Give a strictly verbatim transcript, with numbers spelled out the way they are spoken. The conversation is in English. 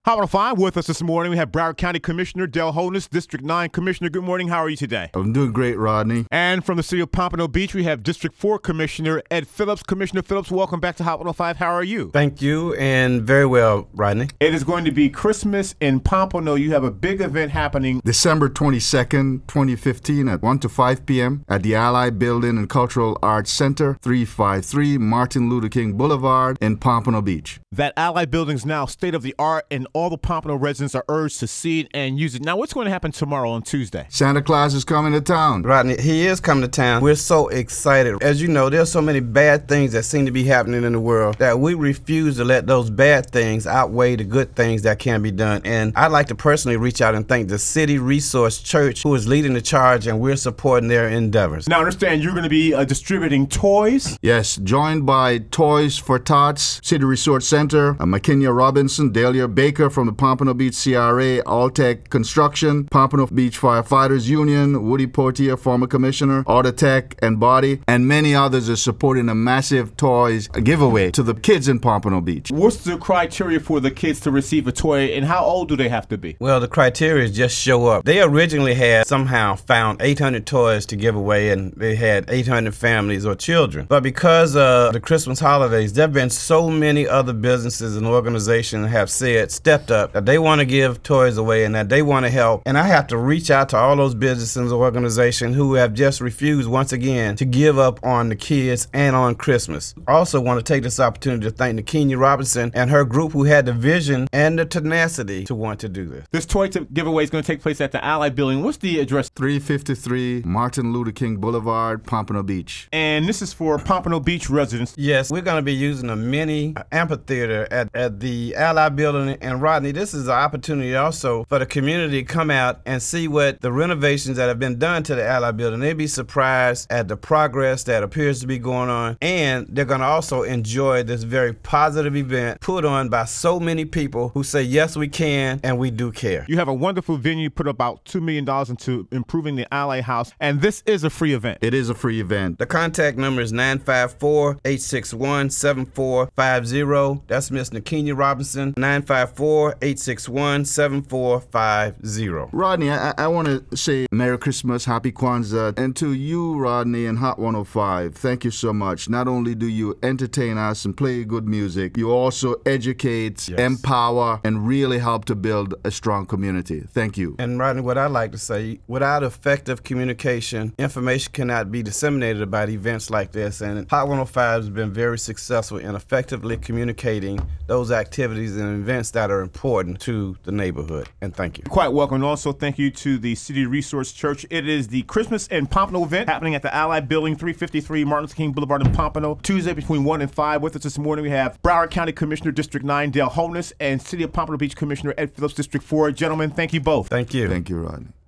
Hot one oh five with us this morning. We have Broward County Commissioner Dale Holness, District nine Commissioner. Good morning. How are you today? I'm doing great, Rodney. And from the city of Pompano Beach, we have District four Commissioner Ed Phillips. Commissioner Phillips, welcome back to Hot one oh five. How are you? Thank you, and very well, Rodney. It is going to be Christmas in Pompano. You have a big event happening December twenty-second, twenty fifteen at one to five p.m. at the Allied Building and Cultural Arts Center, three fifty-three Martin Luther King Boulevard in Pompano Beach. That Allied building is now state-of-the-art, and all the Pompano residents are urged to see it and use it. Now, what's going to happen tomorrow on Tuesday? Santa Claus is coming to town. Rodney, he is coming to town. We're so excited. As you know, there's so many bad things that seem to be happening in the world that we refuse to let those bad things outweigh the good things that can be done. And I'd like to personally reach out and thank the City Resource Church, who is leading the charge, and we're supporting their endeavors. Now, I understand you're going to be uh, distributing toys. Yes, joined by Toys for Tots, City Resource Center, uh, McKinney Robinson, Dahlia Baker from the Pompano Beach C R A, Alltech Construction, Pompano Beach Firefighters Union, Woody Portier, former commissioner, Autotech and Body, and many others are supporting a massive toys giveaway to the kids in Pompano Beach. What's the criteria for the kids to receive a toy, and how old do they have to be? Well, the criteria is just show up. They originally had somehow found eight hundred toys to give away, and they had eight hundred families or children. But because of the Christmas holidays, there have been so many other businesses and organizations have said, stepped up, that they want to give toys away and that they want to help. And I have to reach out to all those businesses and organizations who have just refused once again to give up on the kids and on Christmas. I also want to take this opportunity to thank Nakini Robinson and her group, who had the vision and the tenacity to want to do this. This toy to giveaway is going to take place at the Allied Building. What's the address? three fifty-three Martin Luther King Boulevard, Pompano Beach. And this is for Pompano Beach residents. Yes, we're going to be using a mini amphitheater at, at the Allied Building. And Rodney, this is an opportunity also for the community to come out and see what the renovations that have been done to the Allied Building. They'd be surprised at the progress that appears to be going on. And they're going to also enjoy this very positive event put on by so many people who say, yes, we can, and we do care. You have a wonderful venue, put about two million dollars into improving the Allied House, and this is a free event. It is a free event. The contact number is nine five four, eight six one, seven four five zero. That's Miss Nakini Robinson, nine five four, eight six one, seven four five zero. Rodney, I, I want to say Merry Christmas, Happy Kwanzaa, and to you, Rodney, and Hot one oh five, thank you so much. Not only do you entertain us and play good music, you also educate, Yes. empower, and really help to build a strong community. Thank you. And Rodney, what I like to say, without effective communication, information cannot be disseminated about events like this. And Hot one oh five has been very successful in effectively communicating those activities and events that are important to the neighborhood. And thank you. Quite welcome. And also thank you to the City Resource Church. It is the Christmas in Pompano event happening at the Allied Building, three fifty-three Martin Luther King Boulevard in Pompano, Tuesday between one and five. With us this morning, we have Broward County Commissioner District nine, Dale Holness, and City of Pompano Beach Commissioner Ed Phillips, District four. Gentlemen, thank you both. Thank you. Thank you, Rodney.